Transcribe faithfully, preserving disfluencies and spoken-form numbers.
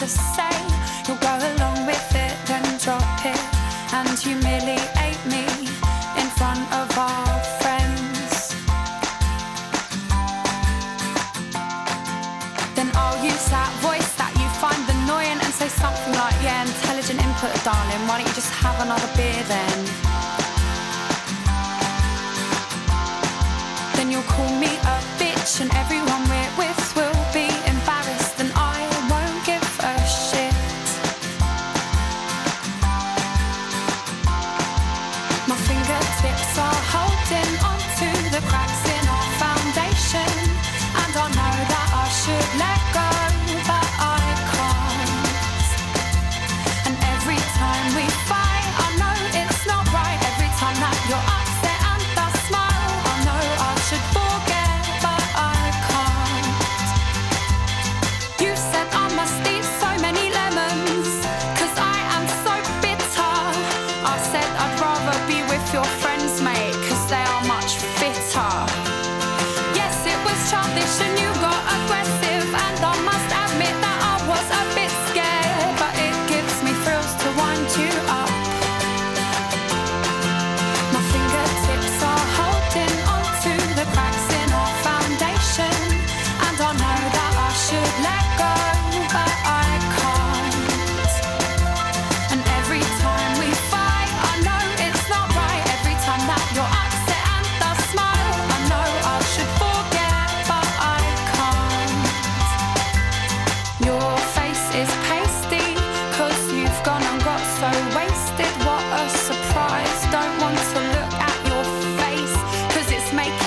to say. You'll go along with it, then drop it and humiliate me in front of our friends. Then I'll use that voice that you find annoying and say something like, yeah, intelligent input, darling, why don't you just have another beer then? Then you'll call me a bitch and everyone we're with will be embarrassed and I won't give a shit. My fingertips are holding onto the cracks in our foundation, and I know that I should let go, but I can't. And every time we fight, I know it's not right. Every time that you're upset and I smile, I know I should forget, but I can't. You said I must eat so many lemons, 'cause I am so bitter. I said I'd rather be with your friends, mate, 'cause they are much fitter. Yes, it was childish and you got aggressive, and I must admit that I was a bit scared, but it gives me thrills to wind you up. My fingertips are holding onto the cracks in our foundation, and I know that I should let go, but I can't. And every time we fight, I know it's not right. Every time that you're upset and I smile, I know I should forget, but I can't. Your face is pasty, 'cause you've gone and got so wasted. What a surprise. Don't want to look at your face, 'cause it's making